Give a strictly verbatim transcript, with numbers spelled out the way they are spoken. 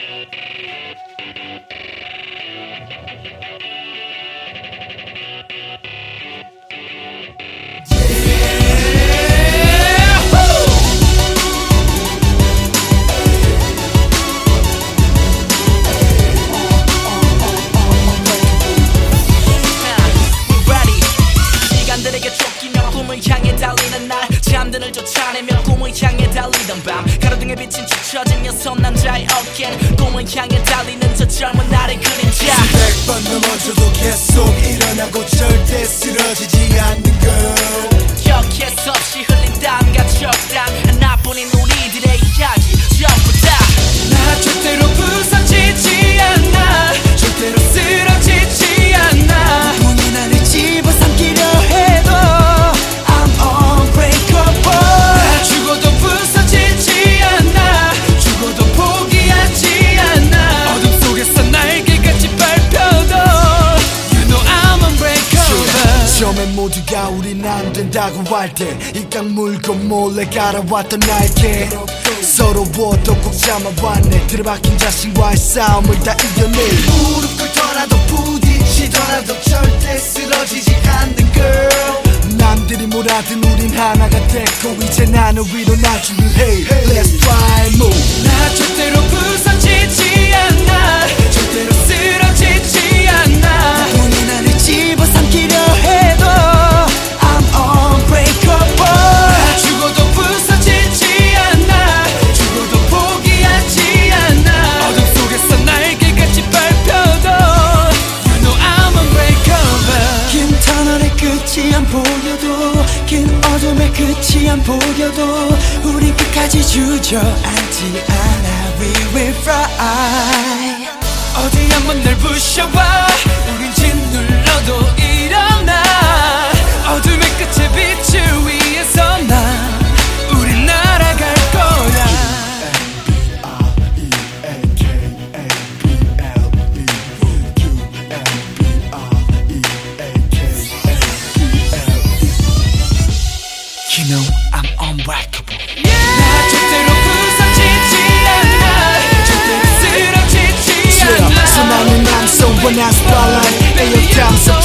향해 달리는 날 잠든을 쫓아내며 꿈을 향해 달리던 밤 가로등에 비친 추쳐진 여섯 남자의 어깨는 꿈을 향해 달리는 저 젊은 날의 그림자 수백 번 넘어져도 계속 일어나고 절대 쓰러지지 않는 girl 격해 수 없이 흘린 땀과 적당 하나뿐인 우리들의 이야기 전부 다 나 절대로 부서지지 않아 절대로 쓰러지지 않아 누군이 나를 집어삼키려 해도 처음엔 모두가 우린 안 된다고 할 때 이 깡 물고 몰래 갈아왔던 날개 서로 무엇도 꼭 참아왔네 들어박힌 자신과의 싸움을 다 이겨내 무릎 꿇더라도 부딪히더라도 절대 쓰러지지 않는 girl 남들이 뭐라든 우린 하나가 됐고 이제 나는 위로 나중을 해 Let's fly move 나 절대로 부서지지 않아 절대로 쓰러지지 않아 누군이 나를 집어삼키려 해도 I'm unbreakable 나 죽어도 부서지지 않아 죽어도 포기하지 않아 어둠 속에서 날개같이 밟혀도 You know I'm unbreakable 긴 터널의 끝이 안 보여도 긴 어둠의 끝이 안 보여도 우린 끝까지 주저앉지 않아 We will fly 어디 한번 날 부셔봐 우린 짓눌러도 일어나 어둠의 끝에 빛을 위해서 난 우린 날아갈 거야 M B R E A K A B L E U M B R E A K A B L E You know I'm unbreakable 나 절대로 부서지지 않아 절대로 쓰러지지 않아 So 나는 I'm so when I spotlight 내 역담